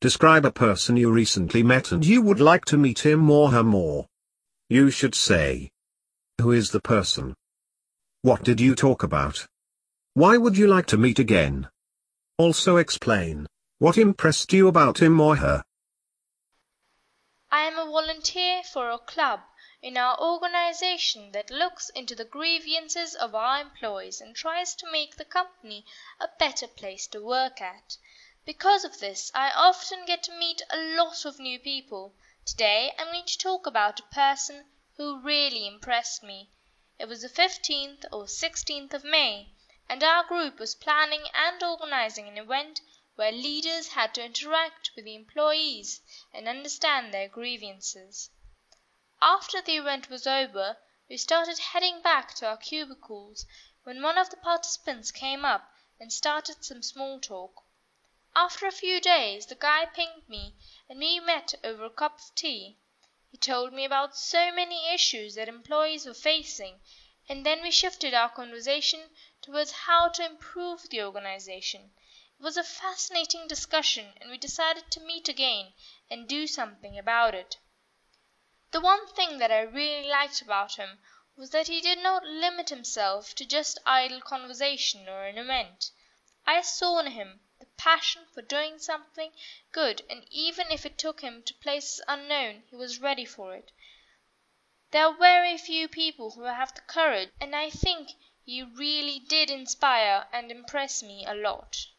Describe a person you recently met and you would like to meet him or her more. You should say, who is the person? What did you talk about? Why would you like to meet again? Also explain, what impressed you about him or her? I am a volunteer for a club in our organization that looks into the grievances of our employees and tries to make the company a better place to work at. Because of this, I often get to meet a lot of new people. Today I'm going to talk about a person who really impressed me. It was the 15th or 16th of May, and our group was planning and organizing an event where leaders had to interact with the employees and understand their grievances. After the event was over, we started heading back to our cubicles when one of the participants came up and started some small talk. After a few days the guy pinged me and we met over a cup of tea. He told me about so many issues that employees were facing, and then we shifted our conversation towards how to improve the organization. It was a fascinating discussion and we decided to meet again and do something about it. The one thing that I really liked about him was that he did not limit himself to just idle conversation or an event. I saw in him the passion for doing something good, and even if it took him to places unknown he was ready for it. There are very few people who have the courage, and I think he really did inspire and impress me a lot.